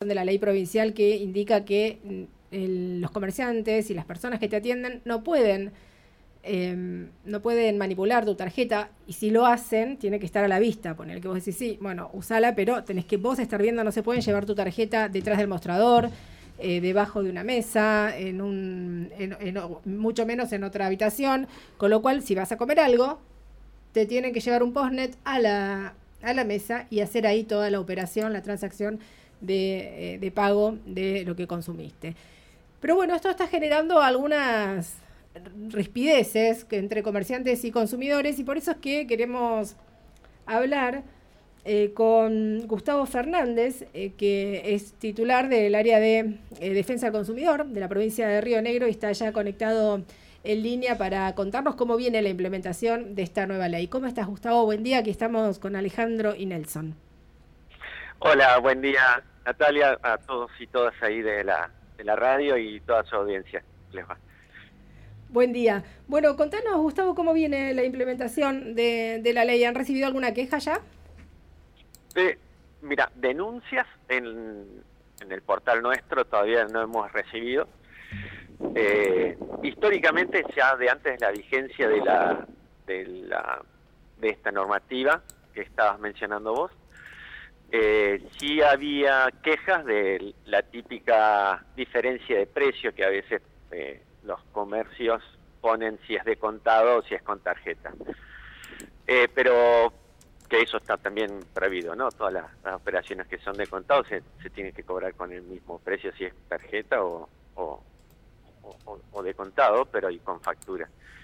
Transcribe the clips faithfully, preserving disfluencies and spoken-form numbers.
de la ley provincial que indica que el, los comerciantes y las personas que te atienden no pueden eh, no pueden manipular tu tarjeta, y si lo hacen tiene que estar a la vista, poner que vos decís sí, bueno, usala, pero tenés que vos estar viendo, no se pueden llevar tu tarjeta detrás del mostrador, eh, debajo de una mesa, en un en, en, mucho menos en otra habitación, con lo cual si vas a comer algo te tienen que llevar un postnet a la a la mesa y hacer ahí toda la operación, la transacción de, eh, de pago de lo que consumiste. Pero bueno, esto está generando algunas rispideces que entre comerciantes y consumidores, y por eso es que queremos hablar eh, con Gustavo Fernández, eh, que es titular del área de eh, defensa del consumidor de la provincia de Río Negro, y está ya conectado en línea para contarnos cómo viene la implementación de esta nueva ley. ¿Cómo estás, Gustavo? Buen día, aquí estamos con Alejandro y Nelson. Hola, buen día, Natalia, a todos y todas ahí de la, de la radio y toda su audiencia. Les va. Buen día. Bueno, contanos, Gustavo, cómo viene la implementación de, de la ley. ¿Han recibido alguna queja ya? Eh, mira, denuncias en, en el portal nuestro todavía no hemos recibido. Eh, históricamente, ya de antes de la vigencia de la, de la de esta normativa que estabas mencionando vos, eh, sí había quejas de la típica diferencia de precio que a veces eh, los comercios ponen si es de contado o si es con tarjeta. Eh, pero que eso está también prohibido, ¿no? Todas las, las operaciones que son de contado se, se tienen que cobrar con el mismo precio si es tarjeta o, o O, o de contado, pero y con factura.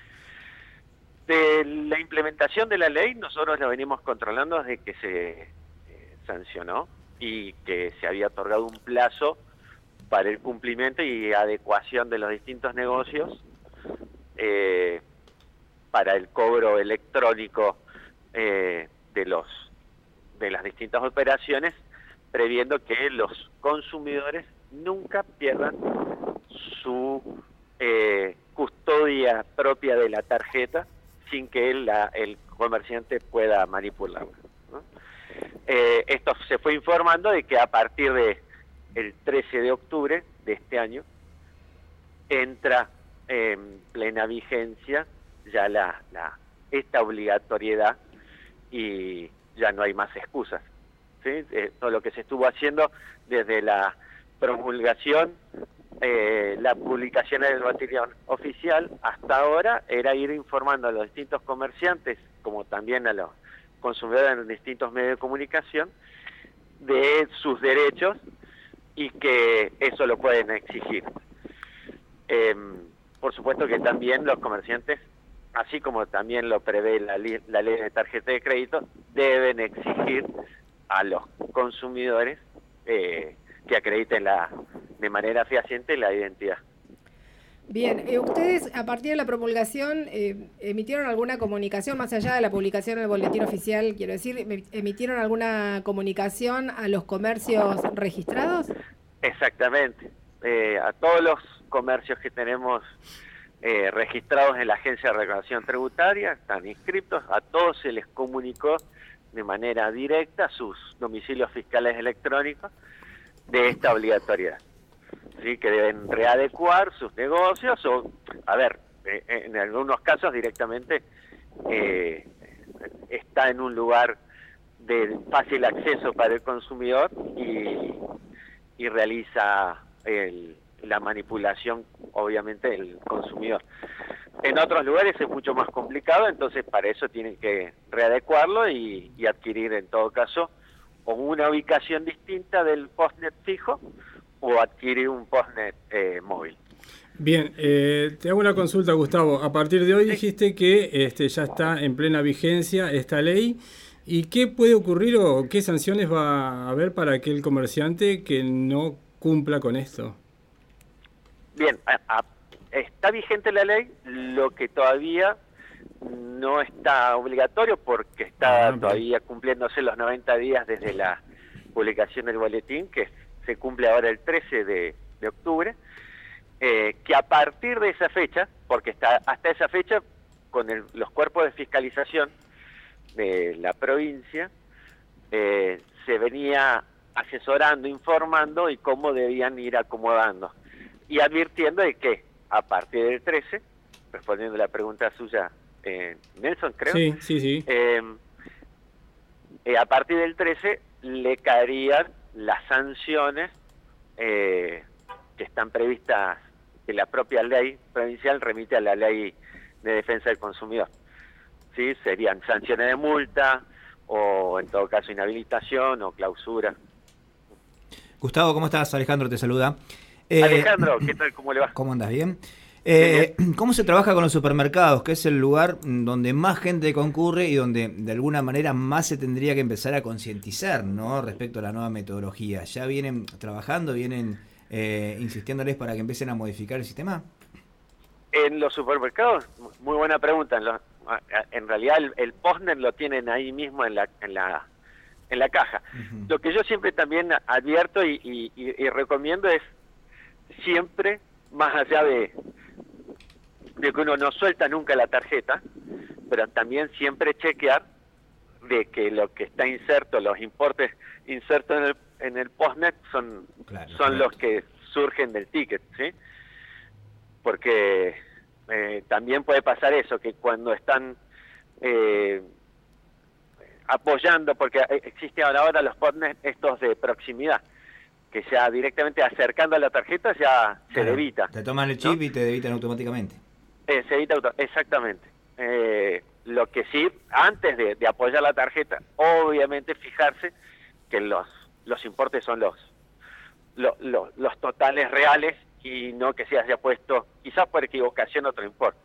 De la implementación de la ley, nosotros la venimos controlando desde que se eh, sancionó y que se había otorgado un plazo para el cumplimiento y adecuación de los distintos negocios eh, para el cobro electrónico eh, de los de las distintas operaciones, previendo que los consumidores nunca pierdan su eh, custodia propia de la tarjeta sin que el, la, el comerciante pueda manipularla, ¿no? Eh, esto se fue informando de que a partir de el trece de octubre de este año entra en plena vigencia ya la, la esta obligatoriedad y ya no hay más excusas, ¿sí? Eh, todo lo que se estuvo haciendo desde la promulgación, eh, la publicación en el boletín oficial hasta ahora era ir informando a los distintos comerciantes, como también a los consumidores en los distintos medios de comunicación, de sus derechos y que eso lo pueden exigir. Eh, por supuesto que también los comerciantes, así como también lo prevé la, la ley de tarjeta de crédito, deben exigir a los consumidores eh, que acrediten la, de manera fehaciente la identidad. Bien, eh, ustedes a partir de la promulgación eh, emitieron alguna comunicación, más allá de la publicación en el boletín oficial, quiero decir, emitieron alguna comunicación a los comercios registrados? Exactamente, eh, a todos los comercios que tenemos eh, registrados en la Agencia de Recaudación Tributaria, están inscritos, a todos se les comunicó de manera directa sus domicilios fiscales electrónicos de esta obligatoriedad, ¿sí? Que deben readecuar sus negocios o, a ver, eh, en algunos casos directamente eh, está en un lugar de fácil acceso para el consumidor y, y realiza el, la manipulación, obviamente, del consumidor. En otros lugares es mucho más complicado, entonces para eso tienen que readecuarlo y, y adquirir en todo caso o una ubicación distinta del postnet fijo o adquirir un postnet eh, móvil. Bien, eh, te hago una consulta, Gustavo. A partir de hoy sí. Dijiste que este, ya está en plena vigencia esta ley. ¿Y qué puede ocurrir o qué sanciones va a haber para aquel comerciante que no cumpla con esto? Bien, a, a, está vigente la ley, lo que todavía no está obligatorio porque está ah, todavía cumpliéndose los noventa días desde la publicación del boletín, que se cumple ahora el trece de octubre, eh, que a partir de esa fecha, porque está hasta esa fecha con el, los cuerpos de fiscalización de la provincia, eh, se venía asesorando, informando y cómo debían ir acomodando. Y advirtiendo de que a partir del trece, respondiendo a la pregunta suya, eh, Nelson, creo. Sí, sí, sí. Eh, eh, a partir del trece le caerían las sanciones eh, que están previstas, que la propia ley provincial remite a la ley de defensa del consumidor. ¿Sí? Serían sanciones de multa o en todo caso inhabilitación o clausura. Gustavo, ¿cómo estás? Alejandro te saluda. Eh, Alejandro, ¿qué tal? ¿Cómo le va? ¿Cómo andas? ¿Bien? Eh, Bien. ¿Cómo se trabaja con los supermercados? Que es el lugar donde más gente concurre y donde de alguna manera más se tendría que empezar a concientizar, ¿no? Respecto a la nueva metodología. ¿Ya vienen trabajando, vienen eh, insistiéndoles para que empiecen a modificar el sistema? En los supermercados, muy buena pregunta. En, los, en realidad el, el postnet lo tienen ahí mismo en la en la en la caja. Uh-huh. Lo que yo siempre también advierto y, y, y recomiendo es siempre, más allá de, de que uno no suelta nunca la tarjeta, pero también siempre chequear de que lo que está inserto, los importes insertos en el, en el postnet son, claro, son claro. los que surgen del ticket, ¿sí? Porque eh, también puede pasar eso, que cuando están eh, apoyando, porque existen ahora los postnets estos de proximidad, que ya directamente acercando a la tarjeta ya se claro, debita. Te toman el chip, ¿no? Y te debitan automáticamente. Eh, se evita auto exactamente. Eh, lo que sí, antes de, de apoyar la tarjeta, obviamente fijarse que los los importes son los los, los, los totales reales y no que se haya puesto, quizás por equivocación, otro importe.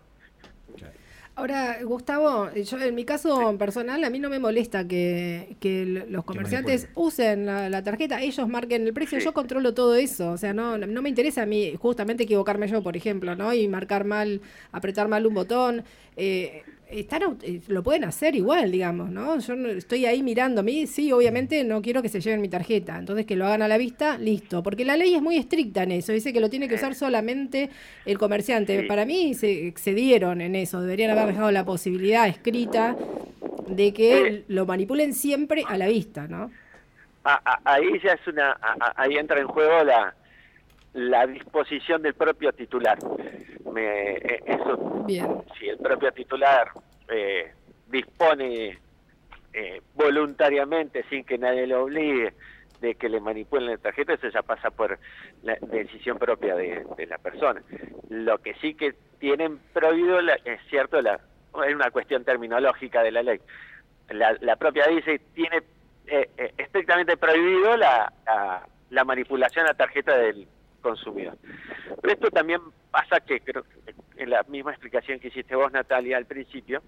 Ahora, Gustavo, yo en mi caso sí. personal, a mí no me molesta que, que los comerciantes usen la, la tarjeta, ellos marquen el precio, sí. yo controlo todo eso, o sea, no, no me interesa a mí justamente equivocarme yo, por ejemplo, ¿no? Y marcar mal, apretar mal un botón, eh, están, lo pueden hacer igual, digamos, ¿no? Yo no, estoy ahí mirando a mí, sí, obviamente no quiero que se lleven mi tarjeta, entonces que lo hagan a la vista, listo, porque la ley es muy estricta en eso, dice que lo tiene que usar solamente el comerciante, sí. para mí se excedieron en eso, deberían haber dejado la posibilidad escrita de que eh, lo manipulen siempre a la vista, ¿no? A, a, ahí ya es una, a, ahí entra en juego la la disposición del propio titular. Me, eh, eso, Bien. Si el propio titular eh, dispone eh, voluntariamente, sin que nadie lo obligue, de que le manipulen la tarjeta, eso ya pasa por la decisión propia de, de la persona. Lo que sí que tienen prohibido, la, es cierto, la, es una cuestión terminológica de la ley. La, la propia dice, tiene eh, eh, estrictamente prohibido la, la, la manipulación a la tarjeta del consumidor. Pero esto también pasa que, creo, en la misma explicación que hiciste vos, Natalia, al principio,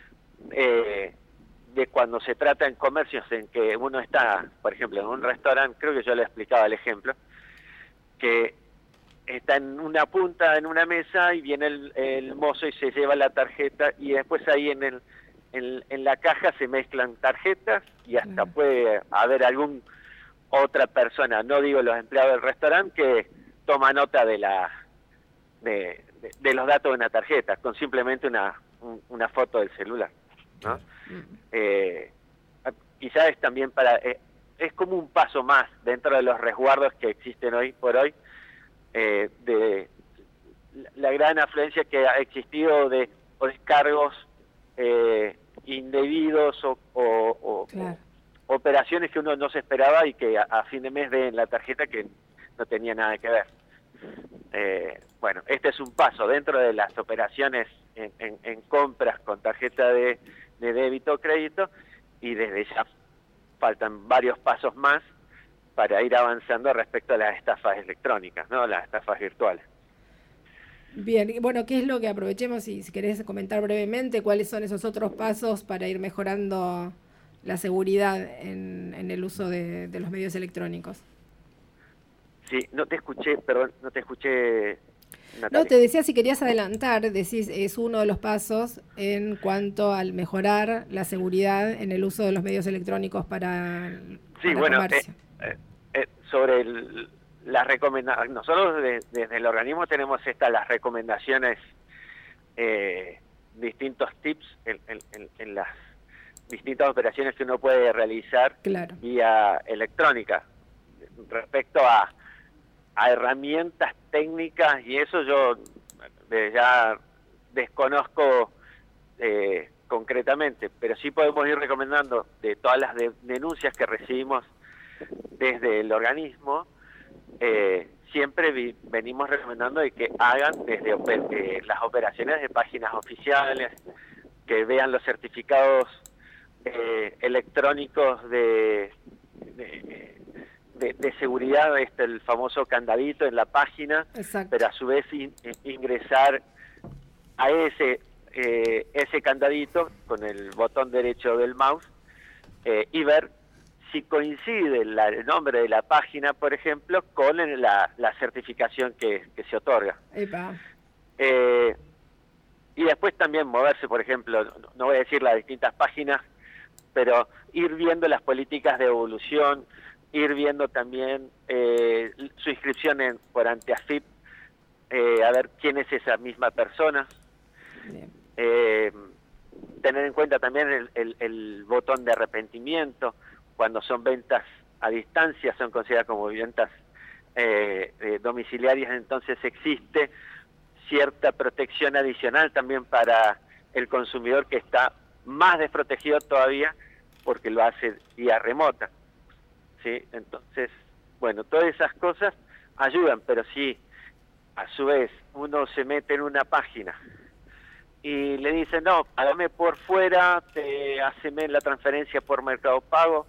eh, de cuando se trata en comercios en que uno está, por ejemplo, en un restaurante, creo que yo le explicaba el ejemplo, que está en una punta, en una mesa, y viene el, el mozo y se lleva la tarjeta, y después ahí en el en, en la caja se mezclan tarjetas, y hasta mm. puede haber algún otra persona, no digo los empleados del restaurante, que toma nota de la de, de, de los datos de una tarjeta, con simplemente una, un, una foto del celular, ¿no? Mm. Eh, quizás es también para... Eh, es como un paso más dentro de los resguardos que existen hoy por hoy, eh, de la gran afluencia que ha existido de o descargos eh, indebidos o, o, o, claro. o operaciones que uno no se esperaba y que a, a fin de mes ven en la tarjeta que no tenía nada que ver. Eh, bueno, este es un paso dentro de las operaciones en, en, en compras con tarjeta de, de débito o crédito, y desde ya faltan varios pasos más para ir avanzando respecto a las estafas electrónicas, ¿no? Las estafas virtuales. Bien, bueno, ¿qué es lo que aprovechemos y si querés comentar brevemente cuáles son esos otros pasos para ir mejorando la seguridad en, en el uso de, de los medios electrónicos? Sí, no te escuché, perdón, no te escuché, Natalia. No, te decía si querías adelantar, decís, es uno de los pasos en cuanto al mejorar la seguridad en el uso de los medios electrónicos para, sí, para bueno, comercio. Eh, eh, sobre el, las recomendaciones, nosotros de, desde el organismo tenemos estas las recomendaciones, eh, distintos tips en, en, en, en las distintas operaciones que uno puede realizar claro. vía electrónica. respecto a, a herramientas técnicas y eso yo eh, ya desconozco eh, concretamente, pero sí podemos ir recomendando de todas las de, denuncias que recibimos desde el organismo, eh, siempre vi, venimos recomendando de que hagan desde oper, eh, las operaciones de páginas oficiales, que vean los certificados eh, electrónicos de, de, de, de seguridad, este, el famoso candadito en la página. Exacto. Pero a su vez in, ingresar a ese eh, ese candadito con el botón derecho del mouse eh, y ver si coincide la, el nombre de la página, por ejemplo, con la, la certificación que, que se otorga. Eh, y después también moverse, por ejemplo, no, no voy a decir las distintas páginas, pero ir viendo las políticas de evolución, ir viendo también eh, su inscripción en, por Anteafip, eh, a ver quién es esa misma persona. Eh, tener en cuenta también el, el, el botón de arrepentimiento. Cuando son ventas a distancia, son consideradas como ventas eh, eh, domiciliarias, entonces existe cierta protección adicional también para el consumidor que está más desprotegido todavía porque lo hace vía remota, ¿sí? Entonces, bueno, todas esas cosas ayudan, pero si a su vez uno se mete en una página y le dice, no, hágame por fuera, te haceme la transferencia por Mercado Pago,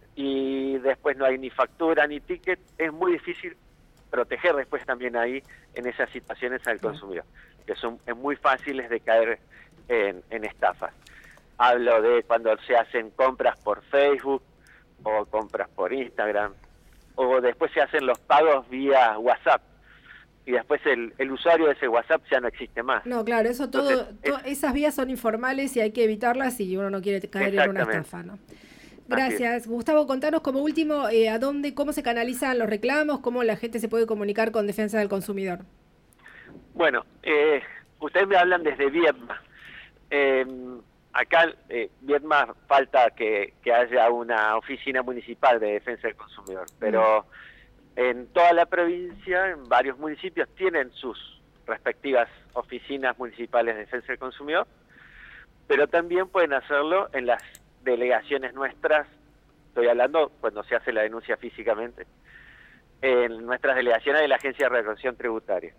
y después no hay ni factura ni ticket, es muy difícil proteger después también ahí en esas situaciones al consumidor, que son es muy fáciles de caer en, en estafas. Hablo de cuando se hacen compras por Facebook o compras por Instagram, o después se hacen los pagos vía WhatsApp, y después el, el usuario de ese WhatsApp ya no existe más. No, claro, eso todo, Entonces, to, es, esas vías son informales y hay que evitarlas si uno no quiere caer en una estafa, ¿no? Gracias. Gustavo, contanos como último, eh, a dónde, cómo se canalizan los reclamos, cómo la gente se puede comunicar con Defensa del Consumidor. Bueno, eh, ustedes me hablan desde Viedma. Eh, acá, eh, Viedma, falta que, que haya una oficina municipal de Defensa del Consumidor, pero mm. en toda la provincia, en varios municipios, tienen sus respectivas oficinas municipales de Defensa del Consumidor, pero también pueden hacerlo en las delegaciones nuestras, estoy hablando cuando se hace la denuncia físicamente, en nuestras delegaciones de la Agencia de Recaudación Tributaria,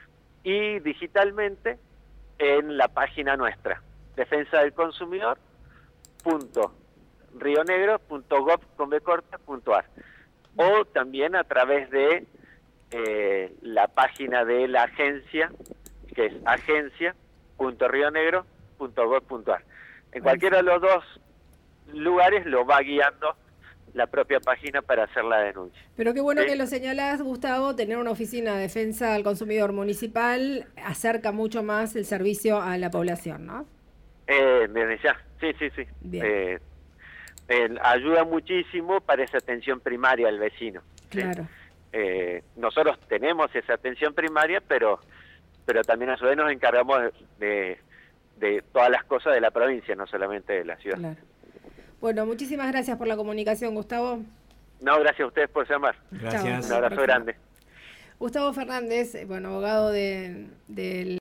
y digitalmente en la página nuestra, defensa del consumidor punto rionegro punto gov punto a r, o también a través de eh, la página de la agencia, que es agencia punto rionegro punto gov punto a r. En cualquiera de los dos lugares lo va guiando la propia página para hacer la denuncia. Pero qué bueno ¿Sí? que lo señalás, Gustavo, tener una oficina de defensa al consumidor municipal acerca mucho más el servicio a la población, ¿no? Eh, desde ya, sí, sí, sí. Eh, eh, ayuda muchísimo para esa atención primaria al vecino. ¿sí? Claro. Eh, nosotros tenemos esa atención primaria, pero pero también a su vez nos encargamos de, de, de todas las cosas de la provincia, no solamente de la ciudad. Claro. Bueno, muchísimas gracias por la comunicación, Gustavo. No, gracias a ustedes por llamar. Gracias. Un abrazo grande. Gustavo Fernández, bueno, abogado de, del